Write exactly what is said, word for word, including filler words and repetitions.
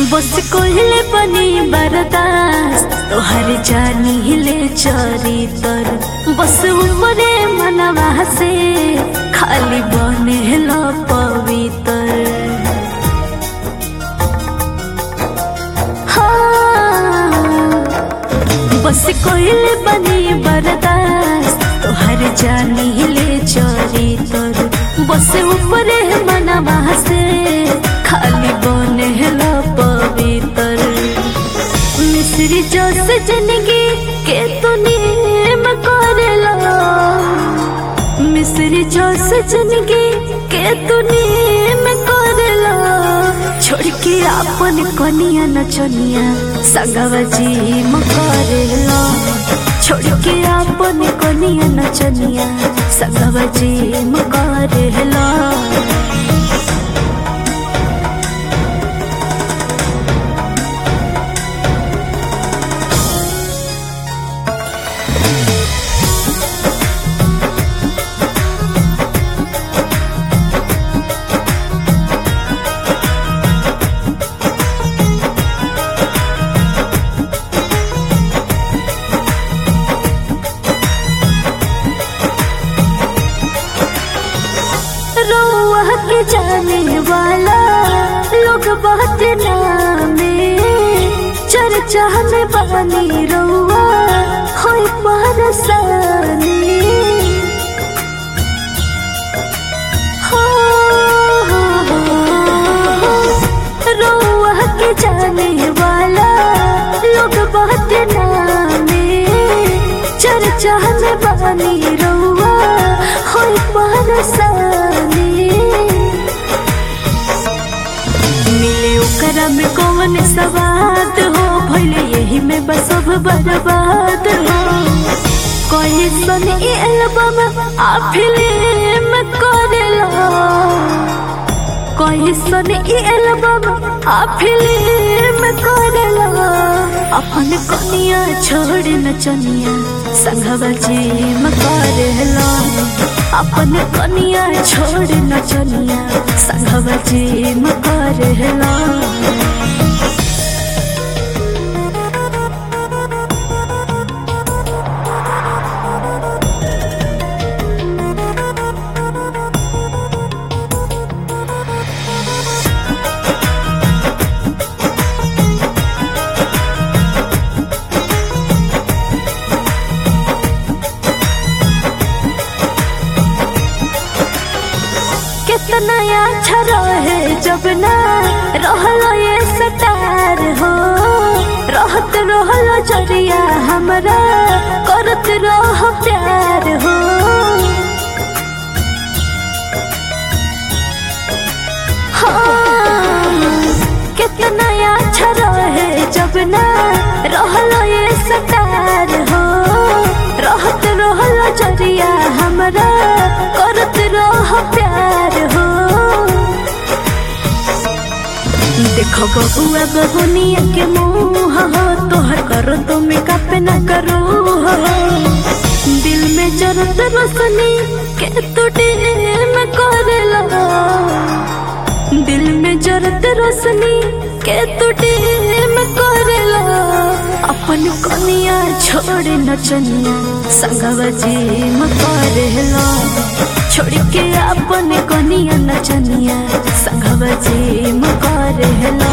बस कोहिले बनी बरदास तोहर जानी हिले चरी तर बस ऊपरे मनवा से खाली बने लो पवित्र। हाँ बस कोहिले बनी बरदास तोहर जानी हिले चरी तर बस ऊपरे मनवा से खाली बने लो पवित्र। मिस्री जो से जिंदगी के तू नेम करेला मिस्री जो से जिंदगी के तू नेम करेला छोड़ के अपन कनिया नचनिया संगवा जी म करेला छोड़ के अपन कनिया नचनिया संगवा जी म करेला। रोआ के जाने वाला लोग बहुत नामे चर्चा में बानी रोआ होई परसानी। हो रोआ के जाने वाला लोग बहुत नामे चर्चा में बानी रोआ होई परसानी। मिले ओकरा में कौन सवाद हो भले यही में बस सब बर्बाद हो। कोई सन एल्बम आ फिल्म करेला कोई सन एल्बम आ फिल्म करेला अपन कनिया छोड़ नचनिया संगवा जी म करेला अपन कनिया छोड़ नचनिया संगवा जी म करेला। कितना अच्छा रहे जब ना रहलो ये सतार हो रहत रहलो जरिया हमरा करत रह प्यार हो। हाँ कितना अच्छा रहे जब ना रहलो ये सतार हो रहत रहलो जरिया हमरा करत रह प्यार हो। देखो बबुआ बबुनिया के मुँह हो तोहर करो तो मेकअप न करो हो दिल में जरूरत रोशनी के तू डिम करेला दिल में जरूरत रोशनी के तू डिम करेला अपन कनिया छोड़ नचनिया संगवा जी म करेला छोड़ के अपन कनिया नचनिया संगवा जी म करेला।